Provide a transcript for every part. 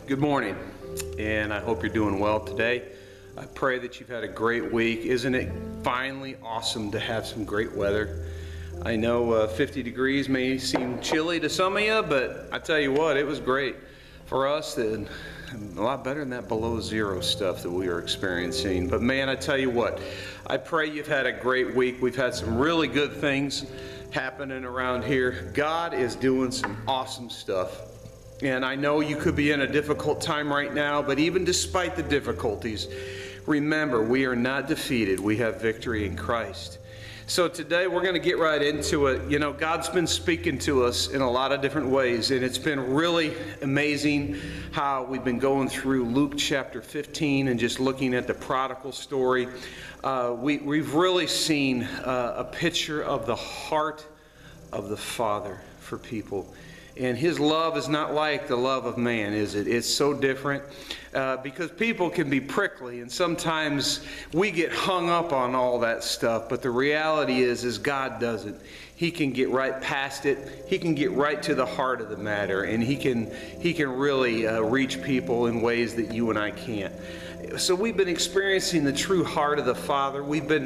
Good morning, and I hope you're doing well today. I pray that you've had a great week. Isn't it finally awesome to have some great weather? I know 50 degrees may seem chilly to some of you, but I tell you what, it was great for us, and a lot better than that below zero stuff that we are experiencing. But man, I tell you what, I pray you've had a great week. We've had some really good things happening around here. God is doing some awesome stuff. And I know you could be in a difficult time right now, but even despite the difficulties, remember, we are not defeated. We have victory in Christ. So today we're going to get right into it. You know, God's been speaking to us in a lot of different ways, and it's been really amazing how we've been going through Luke chapter 15 and just looking at the prodigal story. We've really seen a picture of the heart of the Father for people. And his love is not like the love of man, is it? It's so different because people can be prickly, and sometimes we get hung up on all that stuff. But the reality is God doesn't. He can get right past it. He can get right to the heart of the matter, and he can really reach people in ways that you and I can't. So we've been experiencing the true heart of the Father. We've been,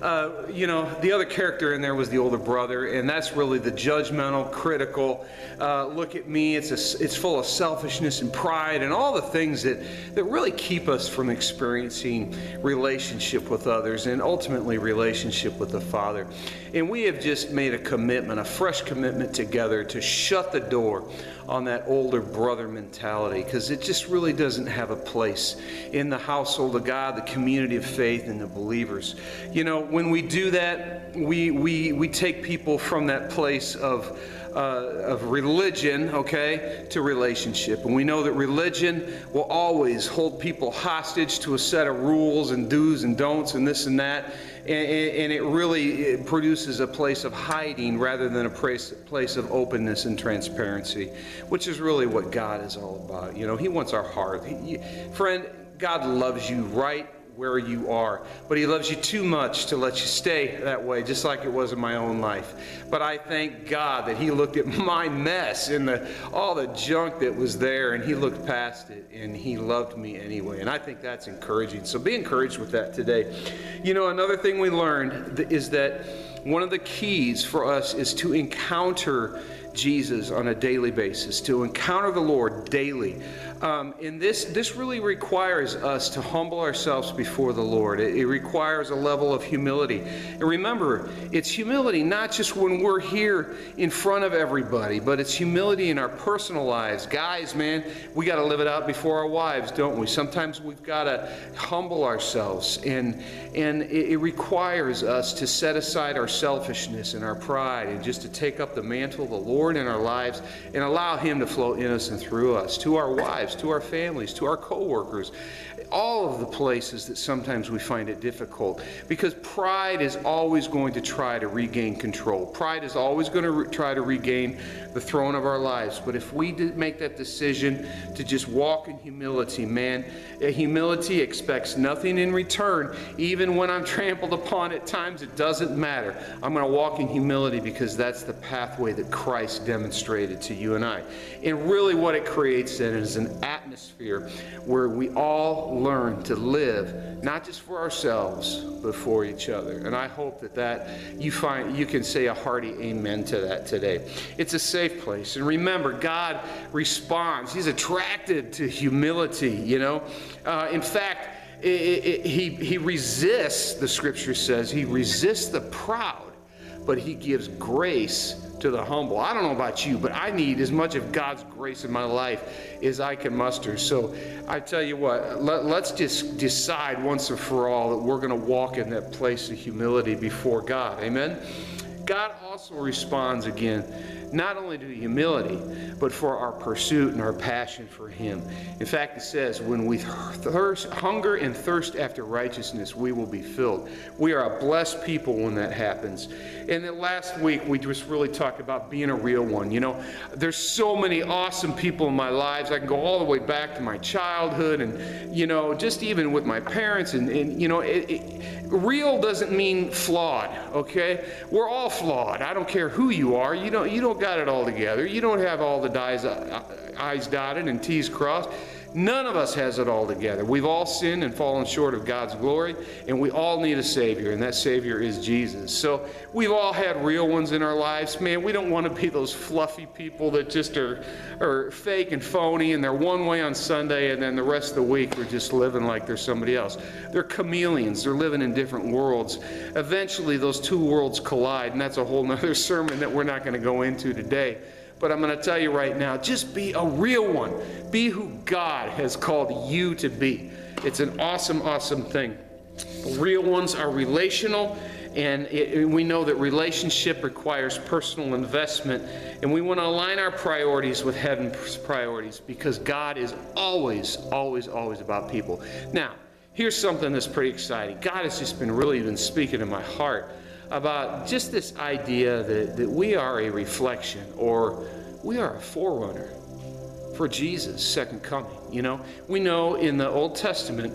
the other character in there was the older brother, and that's really the judgmental, critical, look at me, it's full of selfishness and pride and all the things that really keep us from experiencing relationship with others and ultimately relationship with the Father. And we have just made a commitment, a fresh commitment together to shut the door on that older brother mentality, because it just really doesn't have a place in the household of God, the community of faith, and the believers. You know, when we do that, we take people from that place of religion, okay, to relationship. And we know that religion will always hold people hostage to a set of rules and do's and don'ts and this and that. And it really produces a place of hiding rather than a place of openness and transparency, which is really what God is all about. You know, He wants our heart. Friend, God loves you right where you are, but He loves you too much to let you stay that way, just like it was in my own life. But I thank God that He looked at my mess and all the junk that was there, and He looked past it, and He loved me anyway. And I think that's encouraging. So be encouraged with that today. You know, another thing we learned is that one of the keys for us is to encounter Jesus on a daily basis, to encounter the Lord daily. And this really requires us to humble ourselves before the Lord. It requires a level of humility. And remember, it's humility not just when we're here in front of everybody, but it's humility in our personal lives. Guys, man, we got to live it out before our wives, don't we? Sometimes we've got to humble ourselves, and it requires us to set aside our selfishness and our pride and just to take up the mantle of the Lord in our lives and allow Him to flow in us and through us, to our wives, to our families, to our co-workers, all of the places that sometimes we find it difficult, because pride is always going to try to regain control. Pride is always going to try to regain the throne of our lives. But if we make that decision to just walk in humility, man, humility expects nothing in return. Even when I'm trampled upon at times, it doesn't matter. I'm going to walk in humility because that's the pathway that Christ demonstrated to you and I. And really what it creates then is an atmosphere where we all learn to live not just for ourselves but for each other. And I hope that you can say a hearty amen to that today. It's a safe place. And remember, God responds. He's attracted to humility, you know. In fact, he resists, the scripture says, He resists the proud, but He gives grace to the humble. I don't know about you, but I need as much of God's grace in my life as I can muster. So I tell you what, let's just decide once and for all that we're going to walk in that place of humility before God. Amen? God also responds again, not only to humility, but for our pursuit and our passion for Him. In fact, it says, when we hunger and thirst after righteousness, we will be filled. We are a blessed people when that happens. And then last week, we just really talked about being a real one. You know, there's so many awesome people in my lives. I can go all the way back to my childhood and, you know, just even with my parents. And you know, real doesn't mean flawed, okay? We're all flawed. I don't care who you are. You don't got it all together. You don't have all the I's dotted and T's crossed. None of us has it all together. We've all sinned and fallen short of God's glory, and we all need a Savior, and that Savior is Jesus. So we've all had real ones in our lives. Man, we don't want to be those fluffy people that just are fake and phony, and they're one way on Sunday, and then the rest of the week they're just living like they're somebody else. They're chameleons. They're living in different worlds. Eventually, those two worlds collide, and that's a whole nother sermon that we're not going to go into today. But I'm going to tell you right now, just be a real one. Be who God has called you to be. It's an awesome, awesome thing. Real ones are relational, and we know that relationship requires personal investment, and we want to align our priorities with heaven's priorities, because God is always, always, always about people. Now, here's something that's pretty exciting. God has just been speaking to my heart about just this idea that we are a reflection, or we are a forerunner for Jesus' second coming. You know, we know in the Old Testament,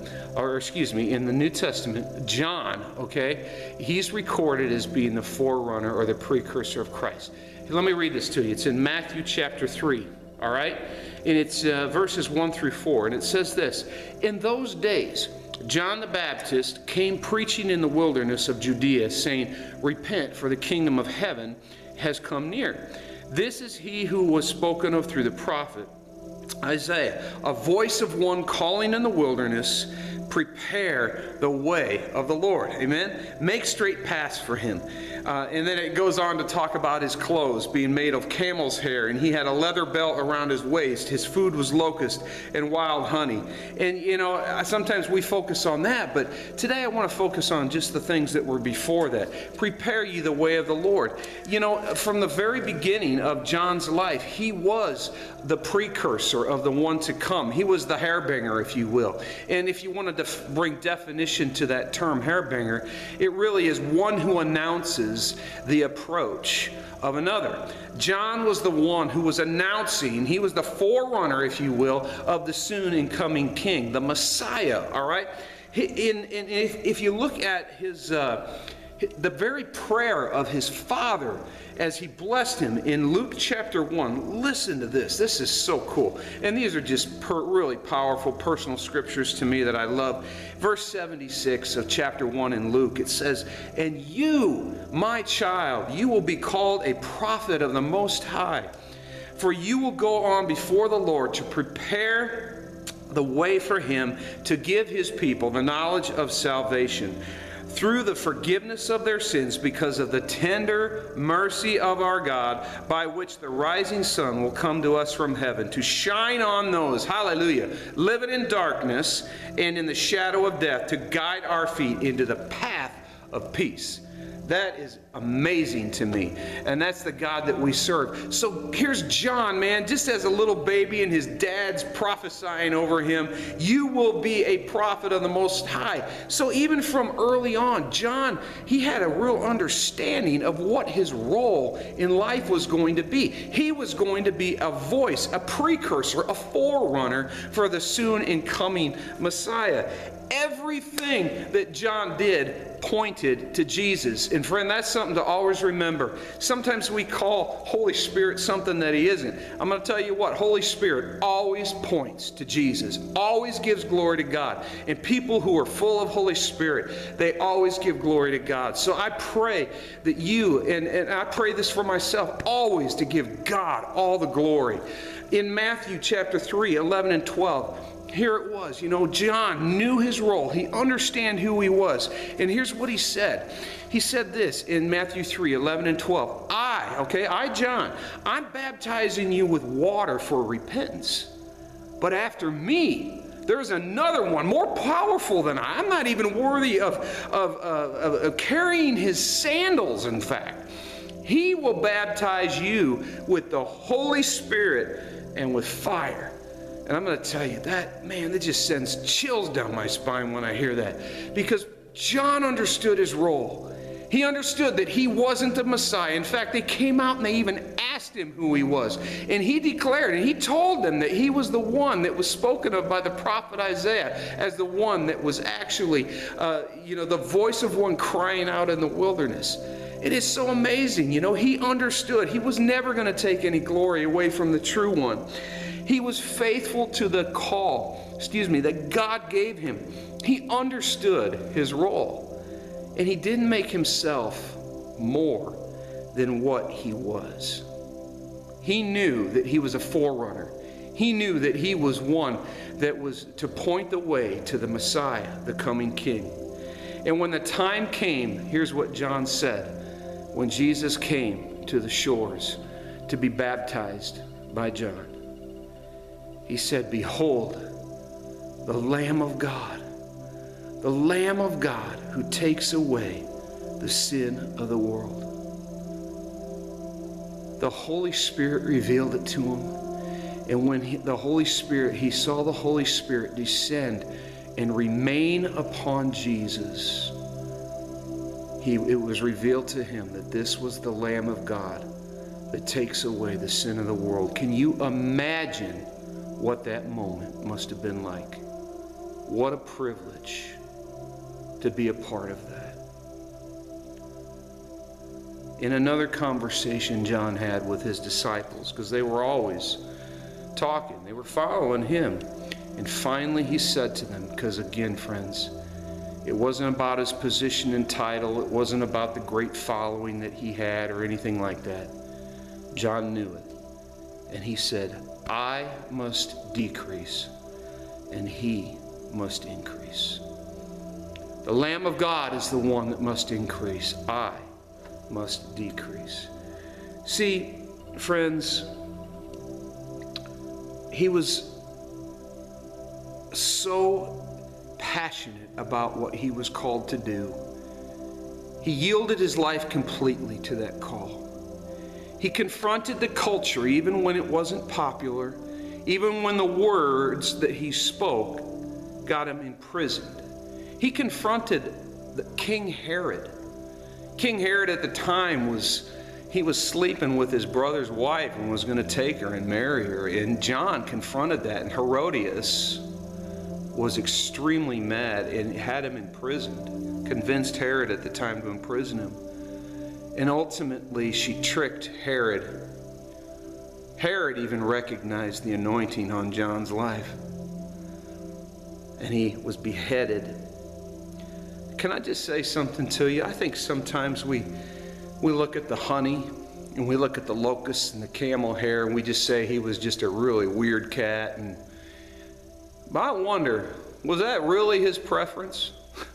in the New Testament, John, okay, he's recorded as being the forerunner or the precursor of Christ. Let me read this to you. It's in Matthew chapter 3, all right? And it's verses 1 through 4, and it says this: "In those days, John the Baptist came preaching in the wilderness of Judea, saying, 'Repent, for the kingdom of heaven has come near.' This is he who was spoken of through the prophet Isaiah, a voice of one calling in the wilderness, 'Prepare the way of the Lord.'" Amen? Make straight paths for him. And then it goes on to talk about his clothes being made of camel's hair, and he had a leather belt around his waist. His food was locust and wild honey. And, you know, sometimes we focus on that, but today I want to focus on just the things that were before that. Prepare ye the way of the Lord. You know, from the very beginning of John's life, he was the precursor of the one to come. He was the hairbringer, if you will. And if you wanted to bring definition to that term, hairbringer, it really is one who announces the approach of another. John was the one who was announcing, he was the forerunner, if you will, of the soon incoming king, the Messiah, all right? If you look at his the very prayer of his father as he blessed him in Luke chapter 1. Listen to this. This is so cool. And these are just really powerful personal scriptures to me that I love. Verse 76 of chapter 1 in Luke, it says, "And you, my child, you will be called a prophet of the Most High, for you will go on before the Lord to prepare the way for him, to give his people the knowledge of salvation through the forgiveness of their sins, because of the tender mercy of our God, by which the rising sun will come to us from heaven, to shine on those," hallelujah, "living in darkness and in the shadow of death, to guide our feet into the path of peace." That is amazing to me. And that's the God that we serve. So here's John, man, just as a little baby, and his dad's prophesying over him, "You will be a prophet of the Most High." So even from early on, John, he had a real understanding of what his role in life was going to be. He was going to be a voice, a precursor, a forerunner for the soon incoming Messiah. Everything that John did pointed to Jesus. And friend, that's something to always remember. Sometimes we call Holy Spirit something that he isn't. I'm going to tell you what, Holy Spirit always points to Jesus, always gives glory to God. And people who are full of Holy Spirit, they always give glory to God. So I pray that you, and I pray this for myself, always to give God all the glory. In Matthew chapter 3, 11 and 12, here it was, you know, John knew his role. He understood who he was. And here's what he said. He said this in Matthew 3, 11 and 12. I, John, I'm baptizing you with water for repentance. But after me, there's another one more powerful than I. I'm not even worthy of carrying his sandals, in fact. He will baptize you with the Holy Spirit and with fire. And I'm going to tell you that, man, that just sends chills down my spine when I hear that. Because John understood his role. He understood that he wasn't the Messiah. In fact, they came out and they even asked him who he was. And he declared, and he told them that he was the one that was spoken of by the prophet Isaiah as the one that was actually, the voice of one crying out in the wilderness. It is so amazing. You know, he understood. He was never going to take any glory away from the true one. He was faithful to the call, that God gave him. He understood his role, and he didn't make himself more than what he was. He knew that he was a forerunner. He knew that he was one that was to point the way to the Messiah, the coming King. And when the time came, here's what John said, when Jesus came to the shores to be baptized by John. He said, "Behold, the Lamb of God who takes away the sin of the world." The Holy Spirit revealed it to him. And when he saw the Holy Spirit descend and remain upon Jesus, it was revealed to him that this was the Lamb of God that takes away the sin of the world. Can you imagine what that moment must have been like? What a privilege to be a part of that. In another conversation John had with his disciples, because they were always talking, they were following him, and finally he said to them, because again, friends, it wasn't about his position and title, it wasn't about the great following that he had or anything like that. John knew it, and he said, "I must decrease, and he must increase." The Lamb of God is the one that must increase. I must decrease. See, friends, he was so passionate about what he was called to do. He yielded his life completely to that call. He confronted the culture even when it wasn't popular, even when the words that he spoke got him imprisoned. He confronted King Herod. King Herod at the time was sleeping with his brother's wife and was going to take her and marry her. And John confronted that, and Herodias was extremely mad and had him imprisoned, convinced Herod at the time to imprison him. And ultimately, she tricked Herod. Herod even recognized the anointing on John's life, and he was beheaded. Can I just say something to you? I think sometimes we look at the honey and we look at the locusts and the camel hair and we just say he was just a really weird cat. But I wonder, was that really his preference?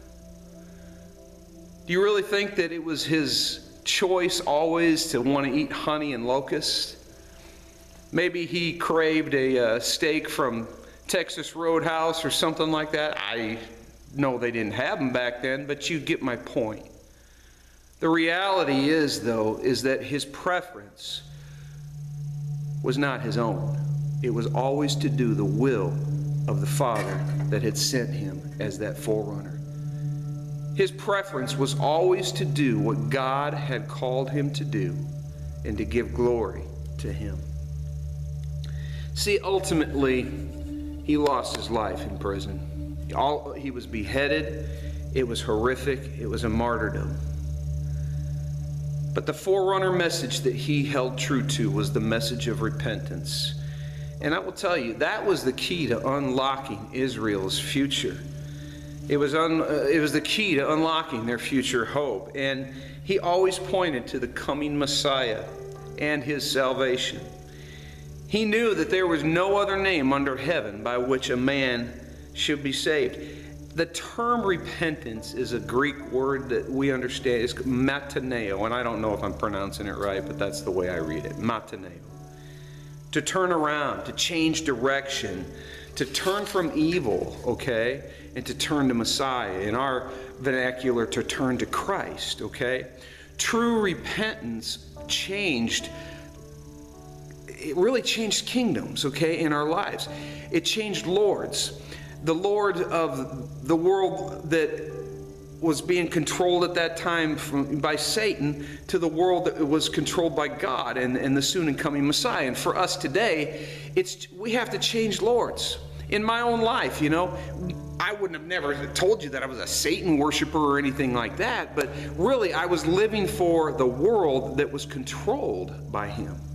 Do you really think that it was his choice always to want to eat honey and locusts? Maybe he craved a steak from Texas Roadhouse or something like that. I know they didn't have them back then, but you get my point. The reality is, though, is that his preference was not his own. It was always to do the will of the Father that had sent him as that forerunner. His preference was always to do what God had called him to do and to give glory to him. See, ultimately, he lost his life in prison. He was beheaded. It was horrific. It was a martyrdom. But the forerunner message that he held true to was the message of repentance. And I will tell you, that was the key to unlocking Israel's future. It was the key to unlocking their future hope. And he always pointed to the coming Messiah and his salvation. He knew that there was no other name under heaven by which a man should be saved. The term repentance is a Greek word that we understand. It's metaneo, and I don't know if I'm pronouncing it right, but that's the way I read it. Metaneo. To turn around, to change direction, to turn from evil, okay, and to turn to Messiah. In our vernacular, to turn to Christ, okay? True repentance it really changed kingdoms, okay, in our lives. It changed lords. The Lord of the world that was being controlled at that time by Satan to the world that was controlled by God and the soon and coming Messiah. And for us today, we have to change lords. In my own life, you know, I wouldn't have never told you that I was a Satan worshiper or anything like that, but really I was living for the world that was controlled by him.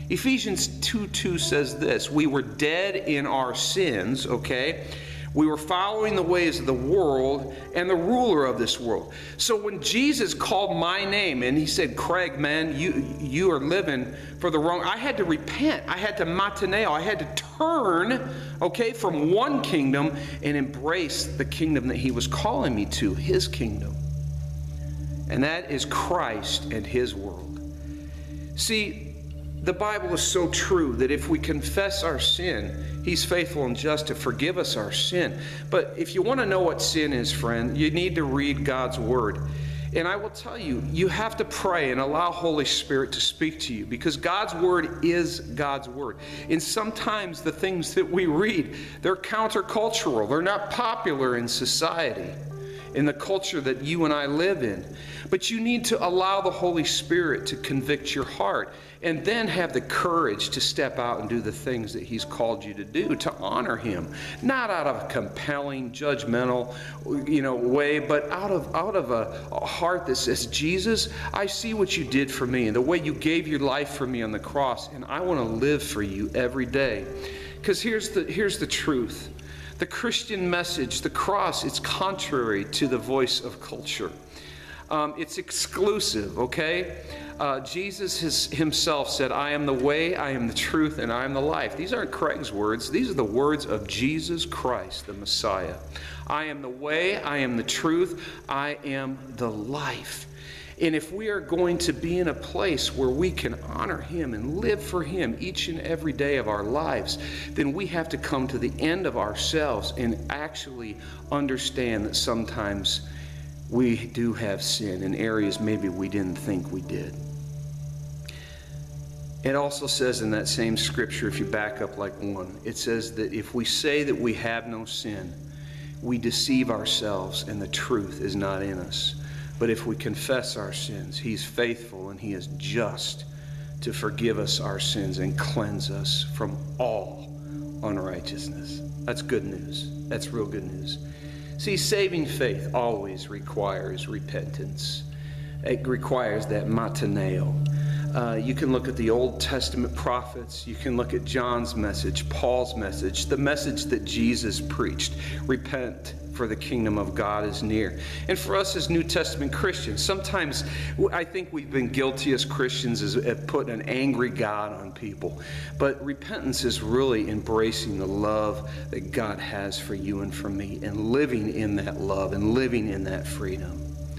Ephesians 2:2 says this, we were dead in our sins, okay? We were following the ways of the world and the ruler of this world. So when Jesus called my name and he said, Craig, man, you are living for the wrong, I had to repent. I had to mataneo. I had to turn, okay, from one kingdom and embrace the kingdom that he was calling me to, his kingdom. And that is Christ and his world. See, the Bible is so true that if we confess our sin, he's faithful and just to forgive us our sin. But if you want to know what sin is, friend, you need to read God's word. And I will tell you, you have to pray and allow Holy Spirit to speak to you, because God's word is God's word. And sometimes the things that we read, they're countercultural. They're not popular in society, in the culture that you and I live in. But you need to allow the Holy Spirit to convict your heart, and then have the courage to step out and do the things that he's called you to do, to honor him. Not out of a compelling, judgmental, way, but out of a heart that says, Jesus, I see what you did for me and the way you gave your life for me on the cross, and I want to live for you every day. Because here's the truth. The Christian message, the cross, it's contrary to the voice of culture. It's exclusive, okay? Jesus himself said, I am the way, I am the truth, and I am the life. These aren't Craig's words. These are the words of Jesus Christ, the Messiah. I am the way, I am the truth, I am the life. And if we are going to be in a place where we can honor him and live for him each and every day of our lives, then we have to come to the end of ourselves and actually understand that sometimes we do have sin in areas maybe we didn't think we did. It also says in that same scripture, if you back up like one, it says that if we say that we have no sin, we deceive ourselves and the truth is not in us. But if we confess our sins, he's faithful and he is just to forgive us our sins and cleanse us from all unrighteousness. That's good news. That's real good news. See, saving faith always requires repentance. It requires that mataneo. You can look at the Old Testament prophets. You can look at John's message, Paul's message, the message that Jesus preached. Repent, for the kingdom of God is near. And for us as New Testament Christians, sometimes I think we've been guilty as Christians of putting an angry God on people. But repentance is really embracing the love that God has for you and for me, and living in that love and living in that freedom.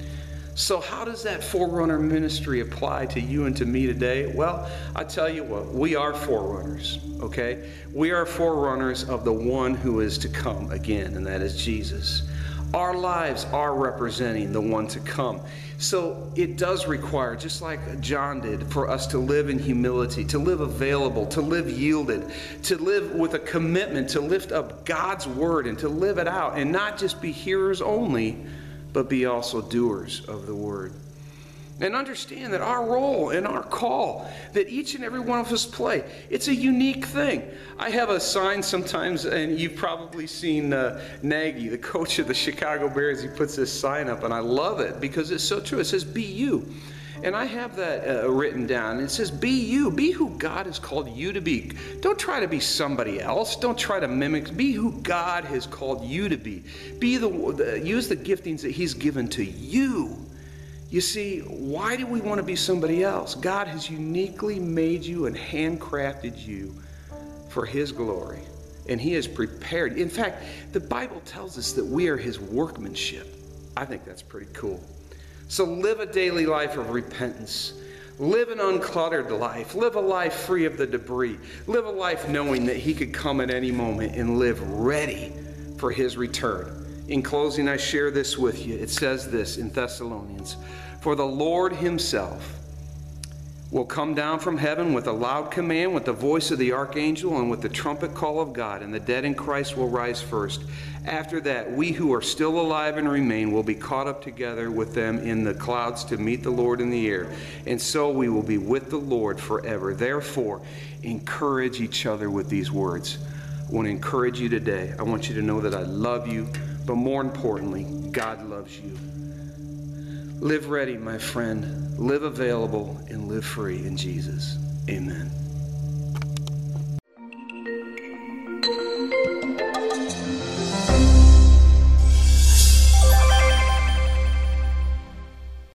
So how does that forerunner ministry apply to you and to me today? Well, I tell you what, we are forerunners, okay? We are forerunners of the one who is to come again, and that is Jesus. Our lives are representing the one to come. So it does require, just like John did, for us to live in humility, to live available, to live yielded, to live with a commitment to lift up God's word and to live it out, and not just be hearers only, but be also doers of the word. And understand that our role and our call that each and every one of us play, it's a unique thing. I have a sign sometimes, and you've probably seen Nagy, the coach of the Chicago Bears. He puts this sign up, and I love it because it's so true. It says, be you. And I have that written down. It says, be you. Be who God has called you to be. Don't try to be somebody else. Don't try to mimic. Be who God has called you to be. Use the giftings that he's given to you. You see, why do we want to be somebody else? God has uniquely made you and handcrafted you for his glory. And he has prepared. In fact, the Bible tells us that we are his workmanship. I think that's pretty cool. So live a daily life of repentance. Live an uncluttered life. Live a life free of the debris. Live a life knowing that he could come at any moment and live ready for his return. In closing, I share this with you. It says this in Thessalonians, for the Lord himself will come down from heaven with a loud command, with the voice of the archangel, and with the trumpet call of God, and the dead in Christ will rise first. After that, we who are still alive and remain will be caught up together with them in the clouds to meet the Lord in the air. And so we will be with the Lord forever. Therefore, encourage each other with these words. I want to encourage you today. I want you to know that I love you, but more importantly, God loves you. Live ready, my friend. Live available and live free in Jesus. Amen.